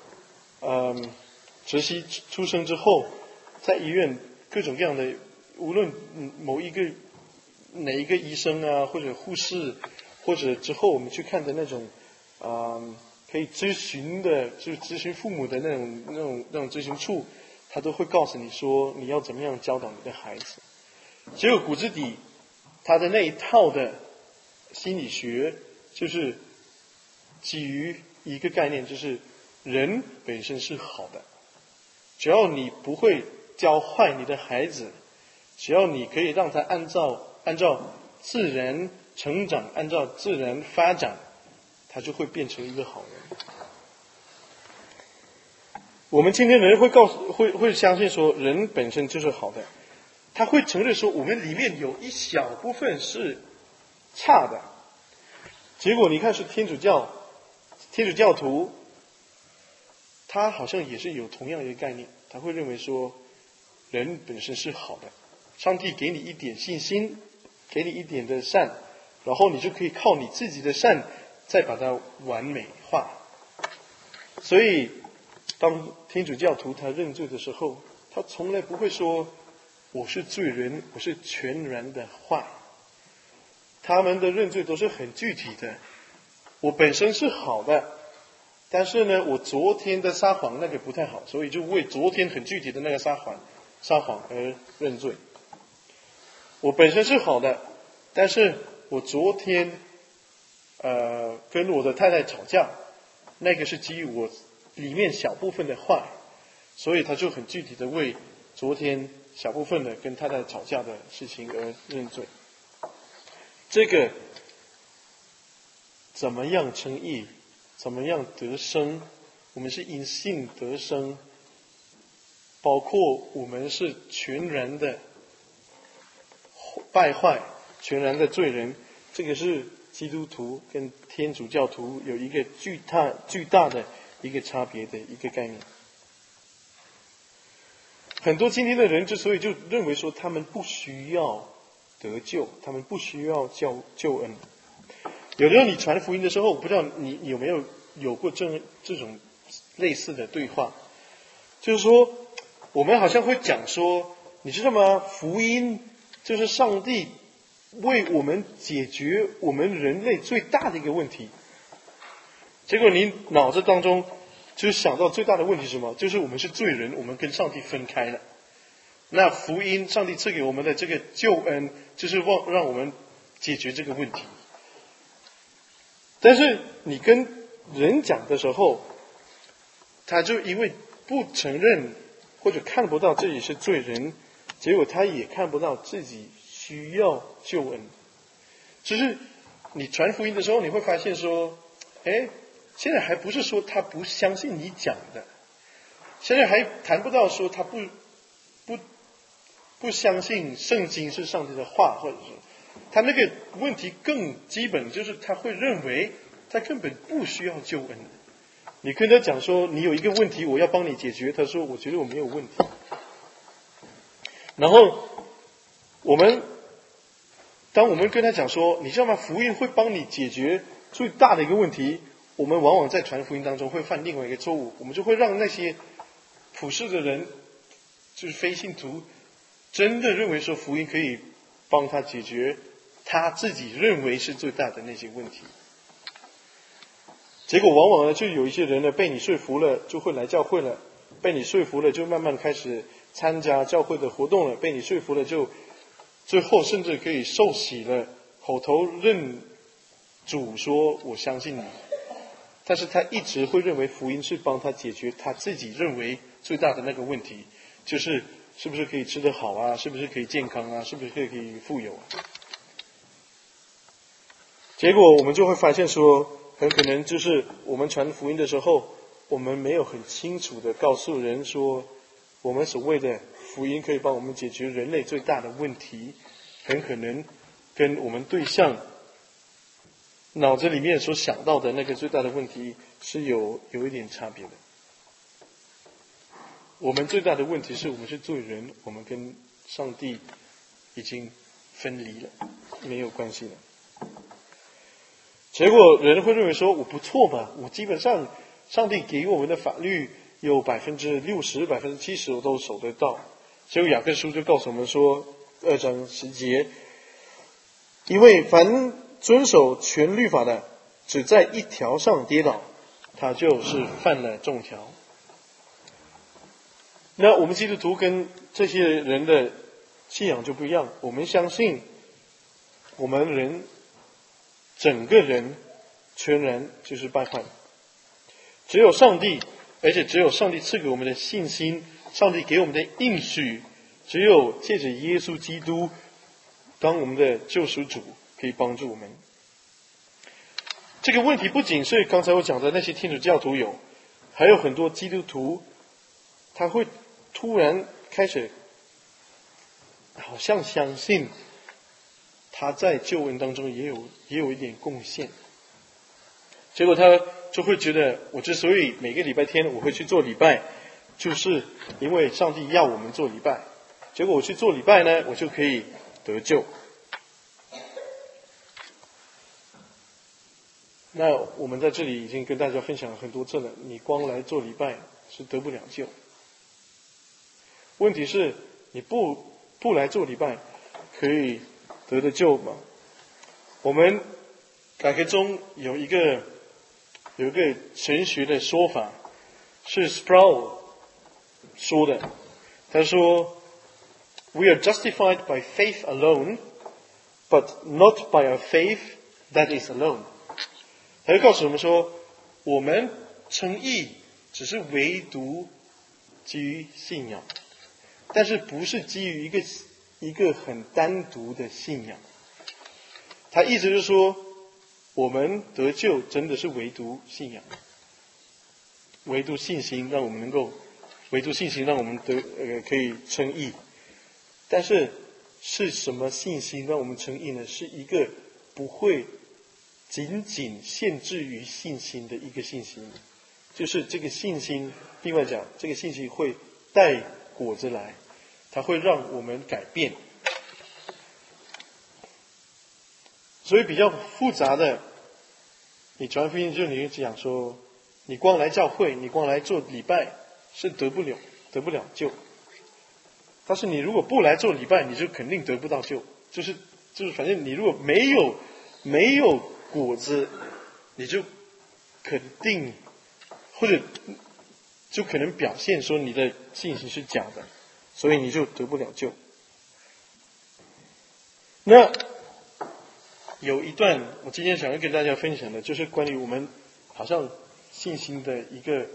Speaker 1: 直系出生之后，在医院各种各样的，无论哪一个医生啊，或者护士，或者之后我们去看的那种可以咨询的，就是咨询父母的那种咨询处，他都会告诉你说你要怎么样教导你的孩子。结果骨子底他的那一套的心理学就是基于一个概念，就是人本身是好的，只要你不会教坏你的孩子，只要你可以让他按照自然成长，按照自然发展，他就会变成一个好人。我们今天人会相信说人本身就是好的，他会承认说我们里面有一小部分是差的。结果你看是天主教徒，他好像也是有同样一个概念，他会认为说人本身是好的，上帝给你一点信心，给你一点的善，然后你就可以靠你自己的善再把它完美化。所以当天主教徒他认罪的时候，他从来不会说我是罪人，我是全然的坏。他们的认罪都是很具体的，我本身是好的，但是呢我昨天的撒谎那个不太好，所以就为昨天很具体的那个撒谎而认罪。我本身是好的，但是我昨天跟我的太太吵架，那个是基于我里面小部分的坏，所以他就很具体的为昨天小部分的跟太太吵架的事情而认罪。这个怎么样称义，怎么样得生，我们是因信得生，包括我们是全然的败坏，全然的罪人，这个是基督徒跟天主教徒有一个巨大的一个差别的一个概念。很多今天的人之所以就认为说他们不需要得救，他们不需要救恩。有的时候你传福音的时候，我不知道你有没有过这种类似的对话，就是说我们好像会讲说，你知道吗？福音就是上帝为我们解决我们人类最大的一个问题。结果你脑子当中就是想到最大的问题是什么？就是我们是罪人，我们跟上帝分开了。那福音，上帝赐给我们的这个救恩，就是让我们解决这个问题。但是你跟人讲的时候，他就因为不承认或者看不到自己是罪人，结果他也看不到自己需要救恩。就是你传福音的时候，你会发现说，现在还不是说他不相信你讲的，现在还谈不到说他不相信圣经是上帝的话，或者是他那个问题更基本，就是他会认为他根本不需要救恩。你跟他讲说你有一个问题我要帮你解决，他说我觉得我没有问题。然后当我们跟他讲说你知道吗，福音会帮你解决最大的一个问题，我们往往在传福音当中会犯另外一个错误，我们就会让那些普世的人，就是非信徒， 真的认为说福音可以帮他解决他自己认为是最大的那些问题。结果往往呢，就有一些人呢被你说服了，就会来教会了；被你说服了，就慢慢开始参加教会的活动了；被你说服了，就最后甚至可以受洗了，口头认主说我相信你。但是他一直会认为福音是帮他解决他自己认为最大的那个问题，就是是不是可以吃得好啊，是不是可以健康啊，是不是可以富有啊。结果我们就会发现说，很可能就是我们传福音的时候，我们没有很清楚的告诉人说，我们所谓的福音可以帮我们解决人类最大的问题，很可能跟我们对象脑子里面所想到的那个最大的问题是有一点差别的。我们最大的问题是我们是罪人，我们跟上帝已经分离了，没有关系了。结果人会认为说，我不错吧，我基本上上帝给我们的法律有60%、70%我都守得到。结果雅各书就告诉我们说，2章10节，因为凡遵守全律法的，只在一条上跌倒，他就是犯了众条。那我们基督徒跟这些人的信仰就不一样，我们相信我们人整个人全然就是败坏，只有上帝，而且只有上帝赐给我们的信心，上帝给我们的应许，只有借着耶稣基督当我们的救赎主，可以帮助我们。这个问题不仅是刚才我讲的那些天主教徒有，还有很多基督徒他会突然开始好像相信他在救恩当中也有一点贡献，结果他就会觉得，我之所以每个礼拜天我会去做礼拜，就是因为上帝要我们做礼拜，结果我去做礼拜呢，我就可以得救。那我们在这里已经跟大家分享了很多次了，你光来做礼拜是得不了救。问题是你不来做礼拜可以得的救吗？我们改革中有一个神学的说法，是 Sproul 说的，他说 We are justified by faith alone, but not by a faith that is alone。 他就告诉我们说，我们称义只是唯独基于信仰，但是不是基于一个很单独的信仰。他意思就是说，我们得救真的是唯独信仰，唯独信心让我们可以称义。但是是什么信心让我们称义呢？是一个不会仅仅限制于信心的一个信心，就是这个信心，另外讲，这个信心会带果子来，它会让我们改变。所以比较复杂的，你传福音就你讲说，你光来教会，你光来做礼拜是得不了救。但是你如果不来做礼拜，你就肯定得不到救。就是反正你如果没有果子，你就肯定或者就可能表现说你的信心是假的，所以你就得不了救。那有一段我今天想要跟大家分享的，就是关于我们好像信心的一个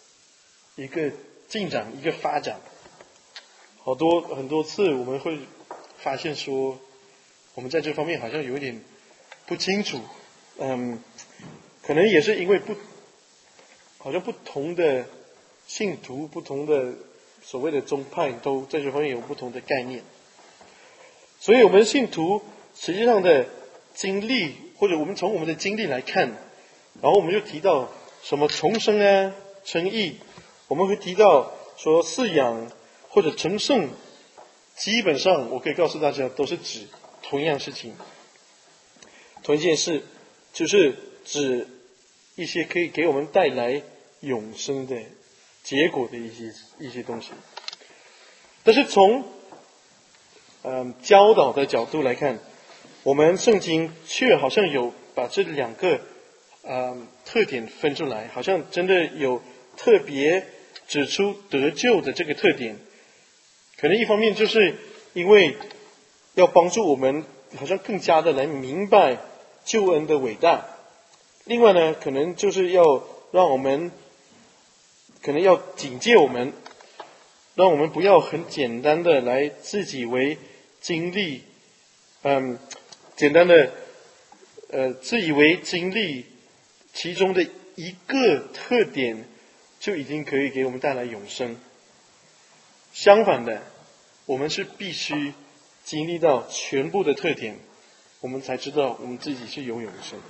Speaker 1: 进展，一个发展。很多次我们会发现说，我们在这方面好像有一点不清楚，可能也是因为好像不同的信徒，不同的所谓的宗派都在这方面有不同的概念，所以我们信徒实际上的经历，或者我们从我们的经历来看，然后我们就提到什么重生啊、称义，我们会提到说饲养或者成圣，基本上我可以告诉大家都是指同样事情，同一件事，就是指一些可以给我们带来永生的结果的一些东西。但是从教导的角度来看，我们圣经却好像有把这两个特点分出来，好像真的有特别指出得救的这个特点。可能一方面就是因为要帮助我们好像更加的来明白救恩的伟大，另外呢，可能就是要让我们可能要警戒我们，让我们不要很简单的来自己为经历简单的自以为经历其中的一个特点就已经可以给我们带来永生。相反的，我们是必须经历到全部的特点，我们才知道我们自己是有永生。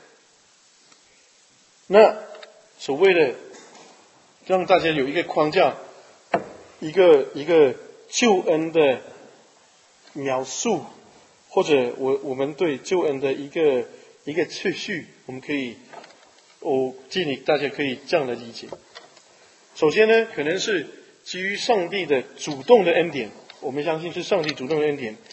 Speaker 1: 那所谓的让大家有一个框架，一个救恩的描述，或者我们对救恩的一个次序，我们可以建议大家可以这样来理解。首先呢，可能是基于上帝的主动的恩典，我们相信是上帝主动的恩典，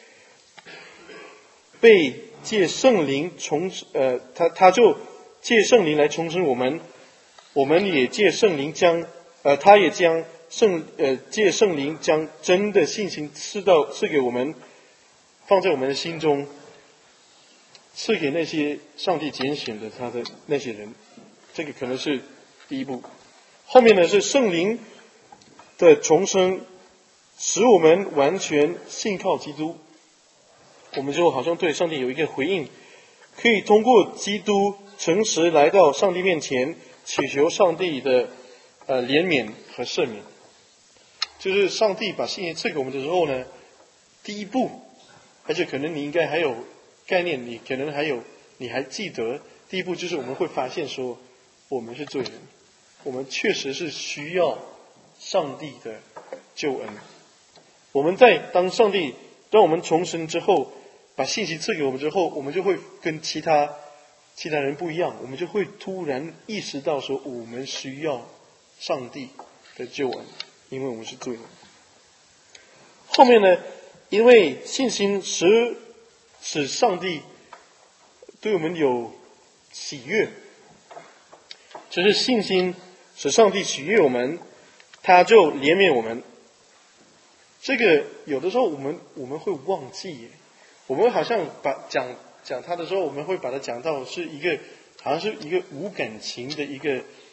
Speaker 1: 被借圣灵他就借圣灵来重生我们，我们也借圣灵他也将借圣灵将真的信心赐给我们，放在我们的心中，赐给那些上帝拣选的他的那些人。这个可能是第一步。后面呢是圣灵的重生，使我们完全信靠基督，我们就好像对上帝有一个回应，可以通过基督诚实来到上帝面前，祈求上帝的怜悯和赦免。就是上帝把信心赐给我们的时候呢，第一步，而且可能你应该还有概念，你还记得，第一步就是我们会发现说，我们是罪人，我们确实是需要上帝的救恩。我们当上帝让我们重生之后，把信息赐给我们之后，我们就会跟其他人不一样，我们就会突然意识到说，我们需要上帝的救恩，因为我们是罪人。后面呢，因为信心使上帝对我们有喜悦，就是信心使上帝喜悦我们，他就怜悯我们。这个有的时候我们会忘记，我们好像讲他的时候，我们会把它讲到是好像是一个无感情的一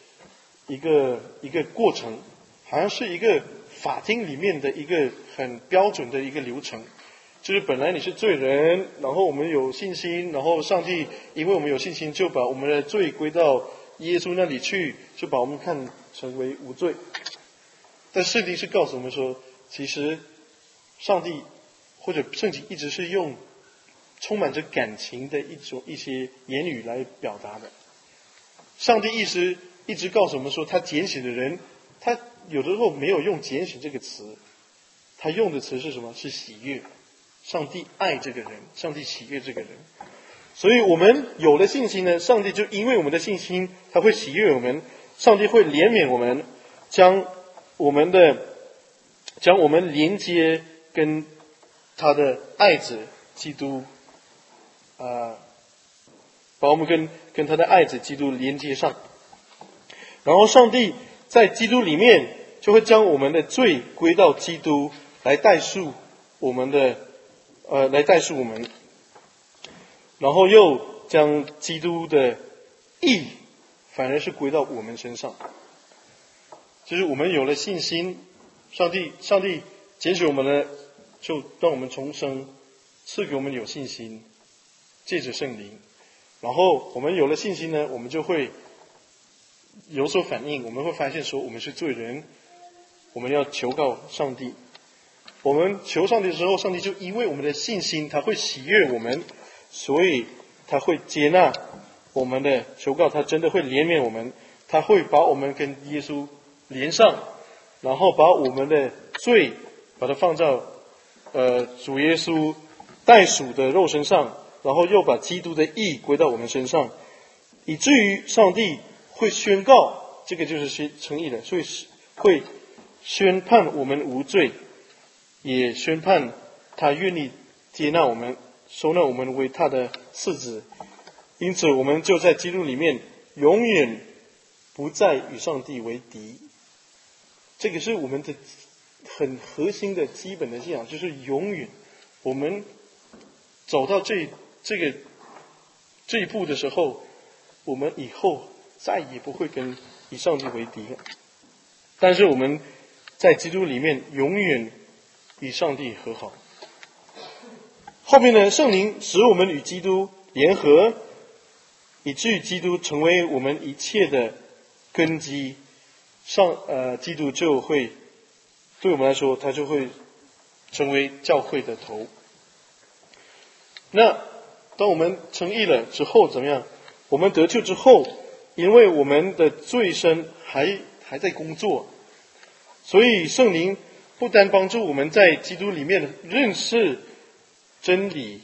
Speaker 1: 个过程，好像是一个法庭里面的一个很标准的一个流程。就是本来你是罪人，然后我们有信心，然后上帝因为我们有信心，就把我们的罪归到耶稣那里去，就把我们看成为无罪。但圣经是告诉我们说，其实上帝或者圣经一直是用充满着感情的一些言语来表达的。上帝一直告诉我们说，他拣选的人，他有的时候没有用拣选这个词，他用的词是什么？是喜悦。上帝爱这个人，上帝喜悦这个人。所以我们有了信心呢，上帝就因为我们的信心，他会喜悦我们，上帝会怜悯我们，将我们连接跟他的爱子基督把我们跟他的爱子基督连接上，然后上帝在基督里面就会将我们的罪归到基督来代赎我们，然后又将基督的义反而是归到我们身上。就是我们有了信心，上帝拣选我们呢，就让我们重生，赐给我们有信心，借着圣灵。然后我们有了信心呢，我们就会有所反应，我们会发现说我们是罪人，我们要求告上帝。我们求上帝的时候，上帝就因为我们的信心，他会喜悦我们，所以他会接纳我们的求告，他真的会怜悯我们，他会把我们跟耶稣连上，然后把我们的罪把它放到主耶稣代赎的肉身上，然后又把基督的义归到我们身上，以至于上帝会宣告，这个就是称义的，所以会宣判我们无罪，也宣判他愿意接纳我们，收纳我们为他的次子，因此我们就在基督里面永远不再与上帝为敌。这个是我们的很核心的基本的信仰，就是永远我们走到这一步的时候，我们以后再也不会跟与上帝为敌了。但是我们在基督里面永远与上帝和好。后面呢，圣灵使我们与基督联合，以至于基督成为我们一切的根基。基督就会对我们来说，他就会成为教会的头。那当我们成义了之后怎么样？我们得救之后，因为我们的罪身还在工作，所以圣灵不单帮助我们在基督里面认识真理，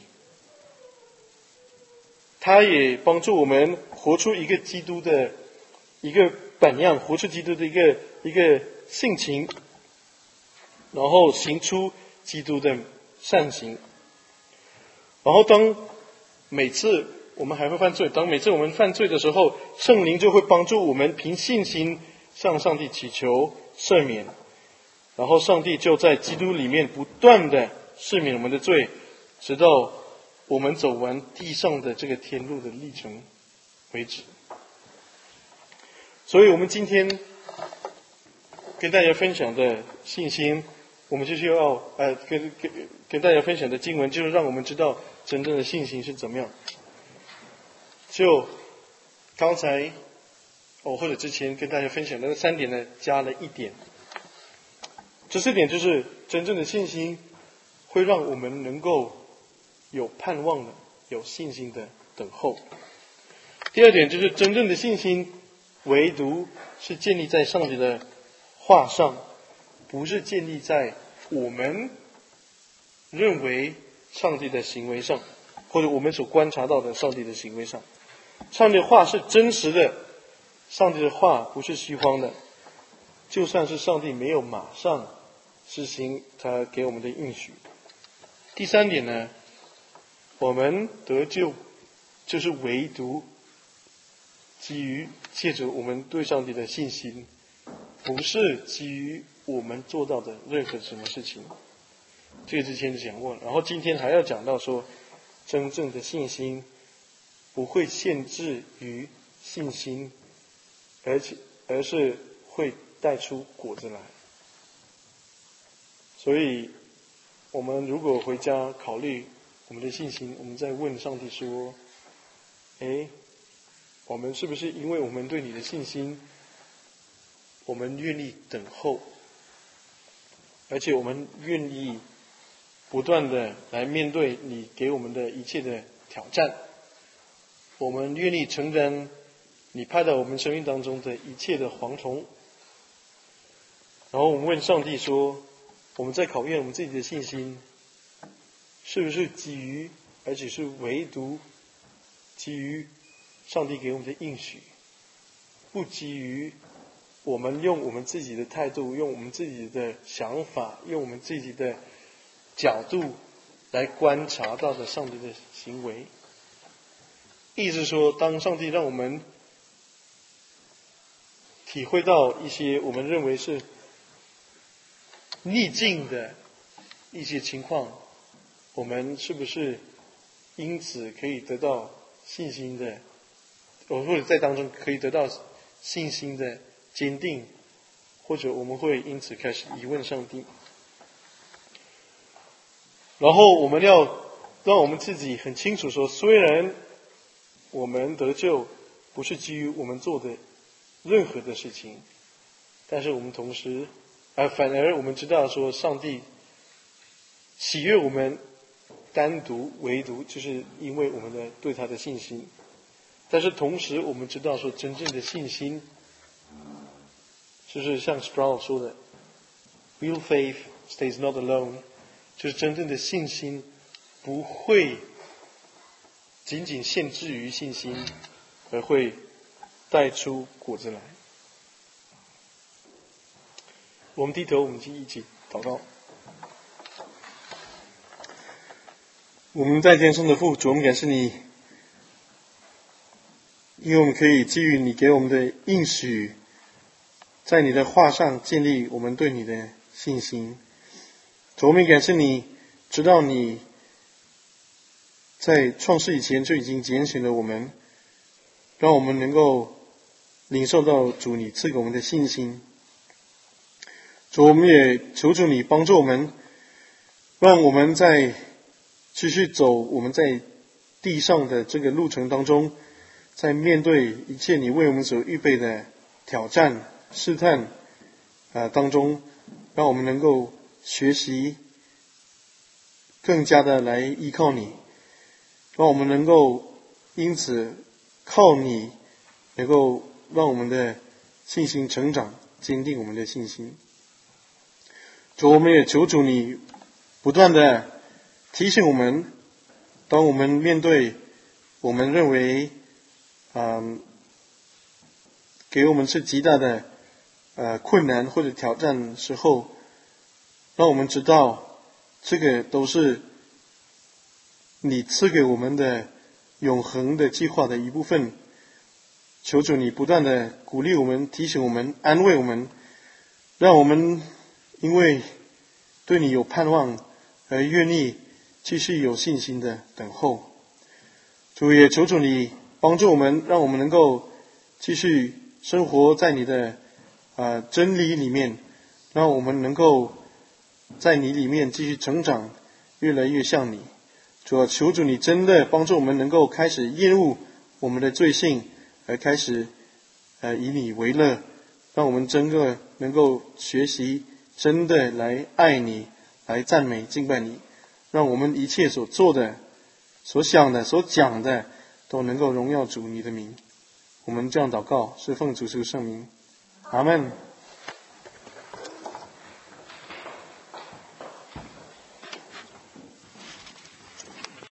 Speaker 1: 他也帮助我们活出一个基督的一个本样，活出基督的一个性情，然后行出基督的善行。然后每次我们还会犯罪，每次我们犯罪的时候，圣灵就会帮助我们凭信心向上帝祈求赦免，然后上帝就在基督里面不断的赦免我们的罪，直到我们走完地上的这个天路的历程为止。所以我们今天跟大家分享的信心，我们就是要跟大家分享的经文，就是让我们知道真正的信心是怎么样。就刚才或者之前跟大家分享的那3点呢，加了1点。这4点就是真正的信心会让我们能够有盼望的、有信心的等候。第2点就是真正的信心唯独是建立在上帝的话上，不是建立在我们认为上帝的行为上，或者我们所观察到的上帝的行为上。上帝的话是真实的，上帝的话不是虚荒的，就算是上帝没有马上实行他给我们的应许。第3点呢，我们得救就是唯独基于借着我们对上帝的信心，不是基于我们做到的任何什么事情。这个之前讲过了，然后今天还要讲到说，真正的信心不会限制于信心，而是会带出果子来。所以我们如果回家考虑我们的信心，我们再问上帝说，我们是不是因为我们对你的信心，我们愿意等候，而且我们愿意不断的来面对你给我们的一切的挑战，我们愿意承担你派到我们生命当中的一切的蝗虫。然后我们问上帝说，我们在考验我们自己的信心，是不是基于，而且是唯独基于上帝给我们的应许，不基于我们用我们自己的态度，用我们自己的想法，用我们自己的角度来观察到的上帝的行为。意思说，当上帝让我们体会到一些我们认为是逆境的一些情况，我们是不是因此可以得到信心的，或者在当中可以得到信心的坚定，或者我们会因此开始疑问上帝。然后我们要让我们自己很清楚说，虽然我们得救不是基于我们做的任何的事情，但是我们同时反而我们知道说，上帝喜悦我们唯独就是因为我们的对他的信心。但是同时我们知道说，真正的信心就是像 Sproul 说的 Real faith stays not alone， 就是真正的信心不会仅仅限制于信心，而会带出果子来。我们低头，我们就一起祷告。 我们在天上的父，主，我们感谢你，因为我们可以基于你给我们的应许，在你的话上建立我们对你的信心。主，我们感谢你，知道你在创世以前就已经拣选了我们，让我们能够领受到主你赐给我们的信心。主，我们也求主你帮助我们，让我们在继续走我们在地上的这个路程当中，在面对一切你为我们所预备的挑战、试探当中，让我们能够学习更加的来依靠你，让我们能够因此靠你，能够让我们的信心成长，坚定我们的信心。主，我们也求主你不断的提醒我们，当我们面对我们认为给我们是极大的困难或者挑战的时候，让我们知道这个都是你赐给我们的永恒的计划的一部分。求主你不断的鼓励我们，提醒我们，安慰我们，让我们因为对你有盼望而愿意继续有信心的等候。主，也求主你帮助我们，让我们能够继续生活在你的真理里面，让我们能够在你里面继续成长，越来越像你。主啊，求主你真的帮助我们能够开始厌恶我们的罪性，而开始以你为乐，让我们真的能够学习真的来爱你，来赞美敬拜你，让我们一切所做的、所想的、所讲的都能够荣耀主你的名。我们这样祷告，是奉主圣名，阿们。